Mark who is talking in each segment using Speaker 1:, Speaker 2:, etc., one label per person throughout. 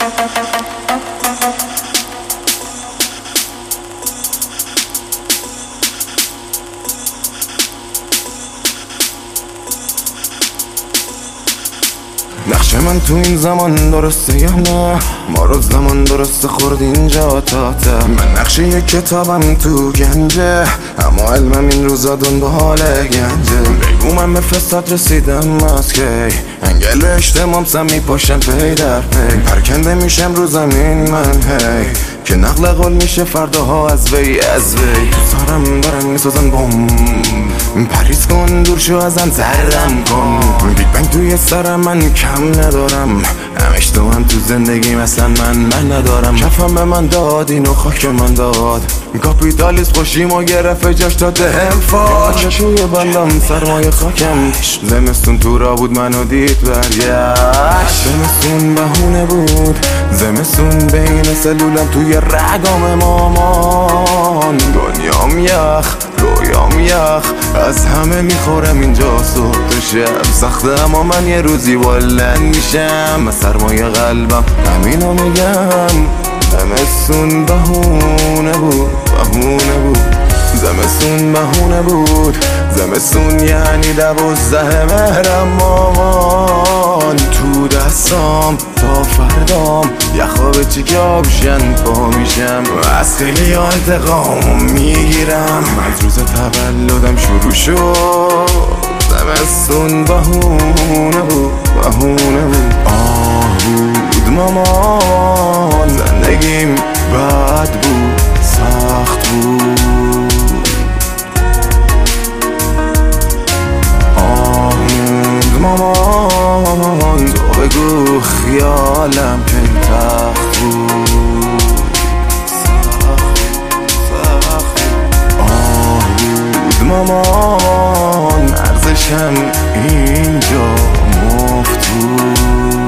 Speaker 1: نقش من تو این زمان درسته یا نه؟ ما رو زمان درسته خورد اینجا تا من نقش یک کتابم تو گنجه، اما علمم این روزا دنبال گنجه. بگو من به فساد رسیدم از کی؟ انگل اجتماعم سم میپاشم پی در پی، پرکنده میشم رو زمین من هی که نقل قول میشه فرداها از وی تو سرم دارن میسازن بوم، پریز کن دور شو ازم زردم کن. بیگ بنگ توی سرم من کم ندارم، همش تو هم تو زندگی مثلا من ندارم. کفم به من داد اینو خاک من داد، کاپیتالیسم خوشیمو گرفت جاش داده انفاک. توی بندم سرمایه خاکم، زمستون تو را بود منو دید برگشت. زمستون بهونه بود، زمستون بین سلولم توی رگام مامان. دنیام یخ رویام یخ، از همه میخورم اینجا صبح تا شب. سخته اما من یه روزی بلند میشم، سرمایه قلبم همینو میگم. زمستون بهونه بود، بهونه بود، زمستون بهونه بود. زمستون یعنی 12 مهرم مامان. تو دستام تا فردام یخا به چیکه آبشن پا میشم، از خیلی انتقام میگیرم. از روز تولدم شروع شد، زمستون بهونه بود، بهونه بود. آه بود مامان، زندگیم بد بود، سخت بود. آه بود مامان، تو بگو خیالم که تخت بود، سخت. آه بود مامان، ارزشم اینجا مفت بود.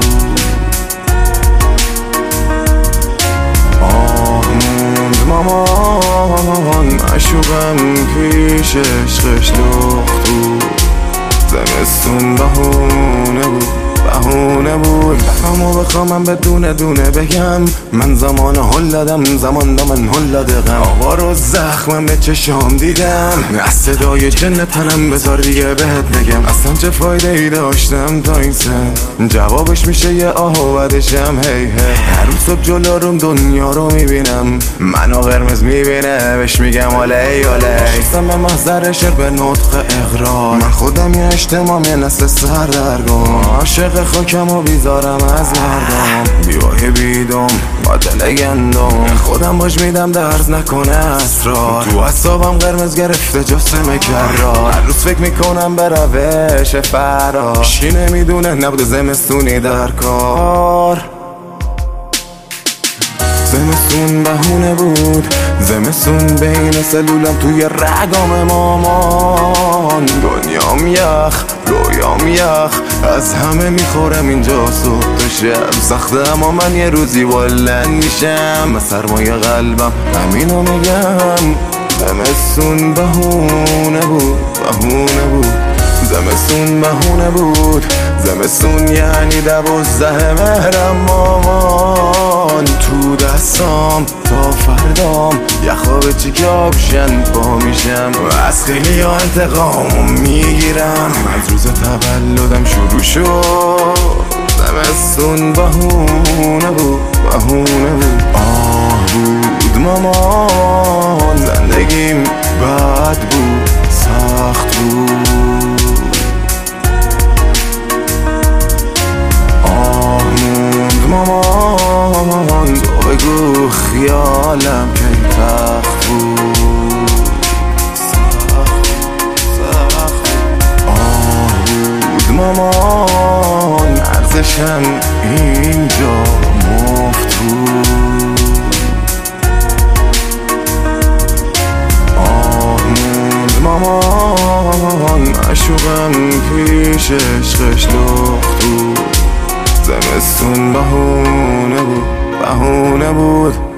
Speaker 1: مامان معشوقم پیش عشقش لخت بود. زمستون بهونه بود، بهونه بود. همو بخوام من بدونه دونه بگم، من زمان هل دادم، زمان دا من هل داده غم. آقا رو زخمم به چشام دیدم، از صدای جن تنم بذار دیگه بهت بگم. اصلا چه فایده ای داشتم تا این سن؟ جوابش میشه یه آه و بعدشم هی هی. هر روز صبح جلو روم دنیا رو میبینم، منو قرمز میبینه بهش میگم آلی آلی. شستم به محضر شعر به نطق اقرار، من خودم یه اجتماع یه نسل سردرگم. عاشق خاکم و بیزارم از مردم، بیواه بیدم با دل گندم. خودم باش میدم درز نکنه اسرار، تو اعصابم قرمز گرفته جسم کرار. هر روز فکر میکنم به روش فرار، کی نمیدونه نبوده زمستونی در کار. زمستون بهونه بود، زمستون بین سلولم توی رگام مامان. دنیام یخ رویام یخ، از همه میخورم اینجا صبح تا شب. سخته اما من یه روزی بلند میشم، سرمایه قلبم همینو میگم. زمستون بهونه بود، بهونه بود، زمستون بهونه بود. زمستون یعنی 12 مهرم مامان. تو دستام تا فردام یخا به چیکه آبشن پا میشم، از خیلی انتقام میگیرم. از روز تولدم شروع شد، زمستون بهونه بود، بهونه بود. آه بود مامان، زندگیم بد بود، سخت بود. مامان تو بگو خیالم که تخت بود، سخت. آه بود مامان، ارزشم اینجا مفت بود. آه بود مامان، معشوقم پیش عشقش لخت بود. زمستون بهونه بود، بهونه بود.